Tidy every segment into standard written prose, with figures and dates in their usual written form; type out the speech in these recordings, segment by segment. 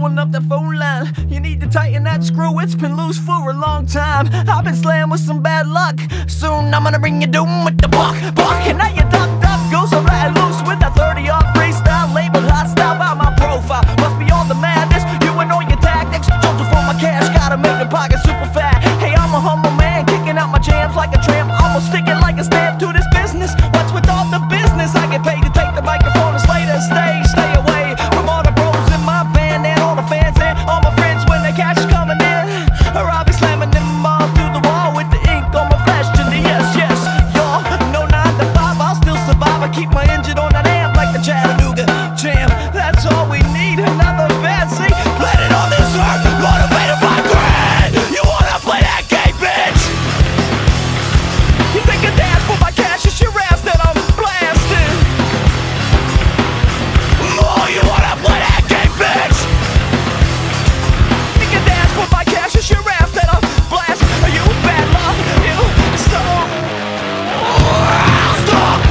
blowing up the phone line. You need to tighten that screw, it's been loose for a long time. I've been slammed with some bad luck. Soon I'm gonna bring you doom with the buck. And now you ducked up, go so right loose with that 30-off freestyle labeled hostile by my profile. Must be all the madness, you and all your tactics. Jump for my cash, gotta make the pocket super fat. Hey, I'm a humble man, kicking out my jams like a tramp. Almost sticking like a stamp to this business. What's with all the business? I get paid to take the microphone and slay the stage. Stay away from all the bros in my band and all the fans and all my friends when the cash is coming in. Or I'll be slamming them all through the wall with the ink on my flesh. Yes, yes, y'all. No 9 to 5, I'll still survive. I keep my engine on that amp like the Chattanooga Jam. That's all we need, another fancy. Planet on this earth, motivated by greed. You wanna play that game, bitch? You think a dance for my cash is your ass that I'm blasting? Oh, you wanna play that game, bitch? Think a dance for my cash is your ass that I'm blasting? Are you bad luck? You so stop.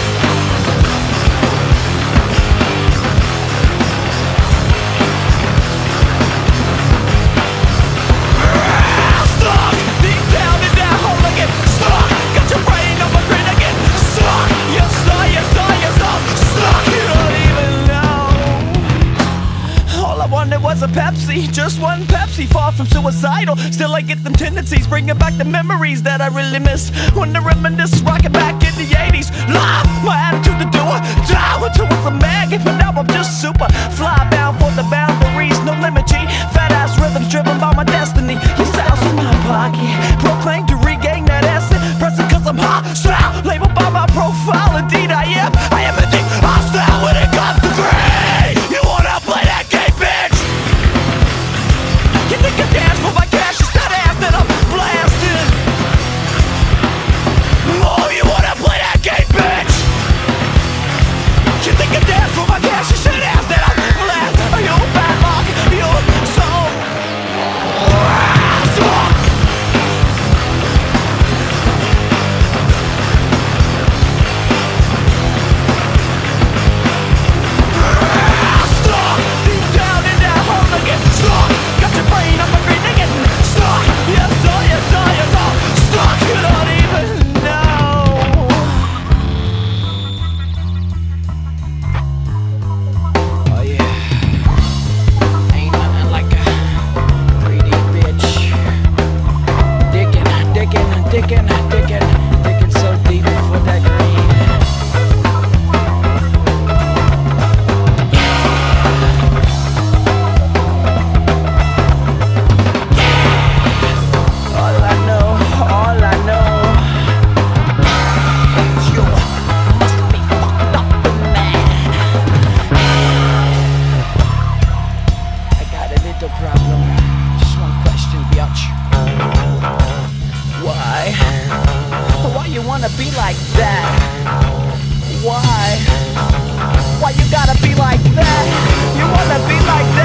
Stuck deep down in that hole again. Stuck, got your brain on my grin again. Stuck, yes sir, yes sir, yes sir. Stuck, you don't even know. All I wanted was a Pepsi, just one Pepsi. Far from suicidal, still I get them tendencies, bringing back the memories that I really miss. When I reminisce, rocking back in the 80s. Live, my attitude to do it, die until it's a maggot. But now I'm just super fly, bound for the boundaries, no limit G. Fat ass rhythms driven by my destiny. Your style's in my pocket, proclaim to regain that essence. Pressing cause I'm hostile, labeled by my profile. Indeed I am indeed hostile when it comes to greed. You wanna play that game, bitch? You think I dance for my cash? It's that ass that I'm blasting. Oh, you wanna play that game, bitch? You think I dance for my cash? It's that ass that I'm blasting. Are you bad luck? You so stuck. Stuck deep down in that hole again. Stuck, got your brain on my green again. Stuck, yes sir, yes sir, yes sir. Stuck, you don't even know. Oh yeah, ain't nothing like a 3D bitch. Digging so deep for that green. All I know is you must be fucked up and mad. I got a little problem. Just one question, bitch. Why you wanna be like that? Why you gotta be like that? You wanna be like